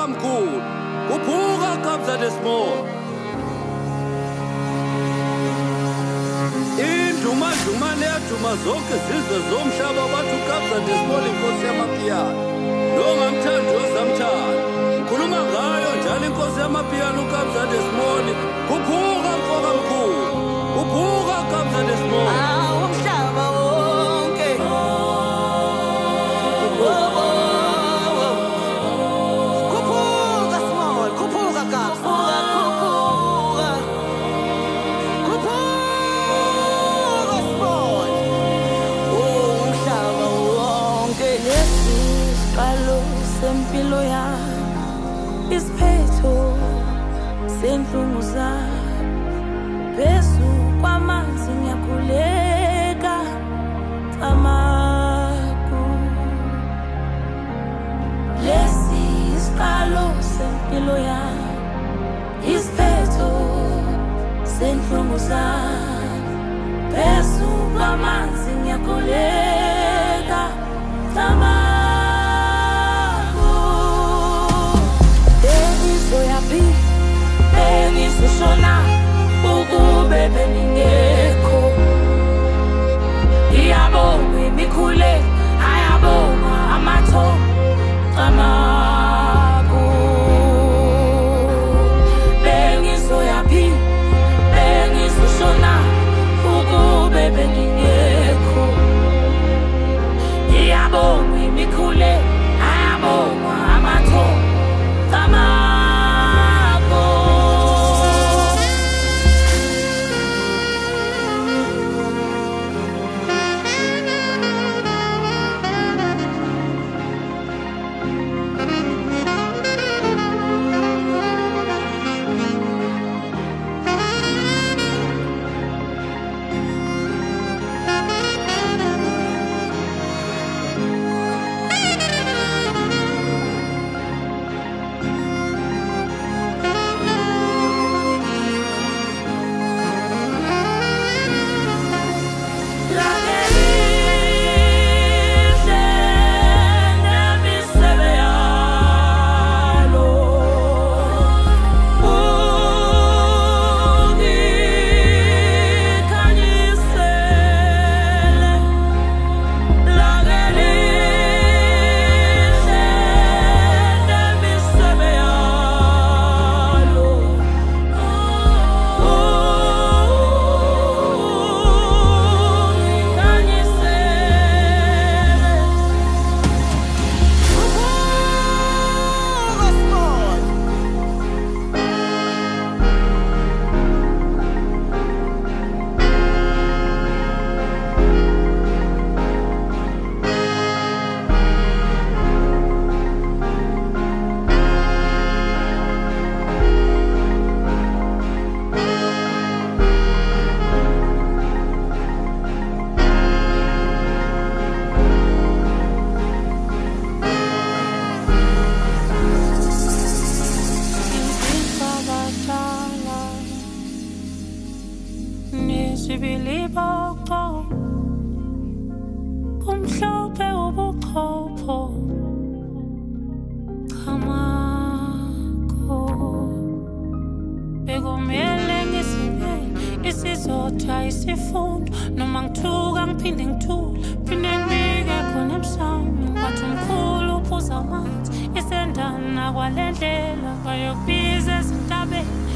mkhulu kuphuka kabza desmall induma neyaduma zonke izizwe zomhlaba wathi ukabza desmall inkosi yamapiyano longamthandi ozamthanda ngikhuluma ngayo njalo inkosi yamapiyano ukabza desmall kuphuka mfoka mkhulu kuphuka kabza desmall umhlaba wonke kuphuka small kuphuka kabza kuphuka small umhlaba wonke lesiqalo sempilo yami isiphetho senhlungu zami phezu kwamanzi ngiyakhuleka amaku lesi isiqalo sempilo yami isiphetho senhlungu zami phezu kwamanzi ngiyakhuleka amaku bengizoyaphi bengizoshona ukube beningekho iyabonga imikhule ayabonga amathongo amaku bengizoyaphi bengizoshona ukube beningekho iyabonga imikhule ayabonga amathongo kumhlophe ubuchopho chamakho bekumele ngisibele isizotha isifundo noma ngithuka ngiphinde ngithule phinde ngibike khona emhlanje ngathi umkhulu uphuza amanzi isendana kwalendlela bayokubiza ezintabeni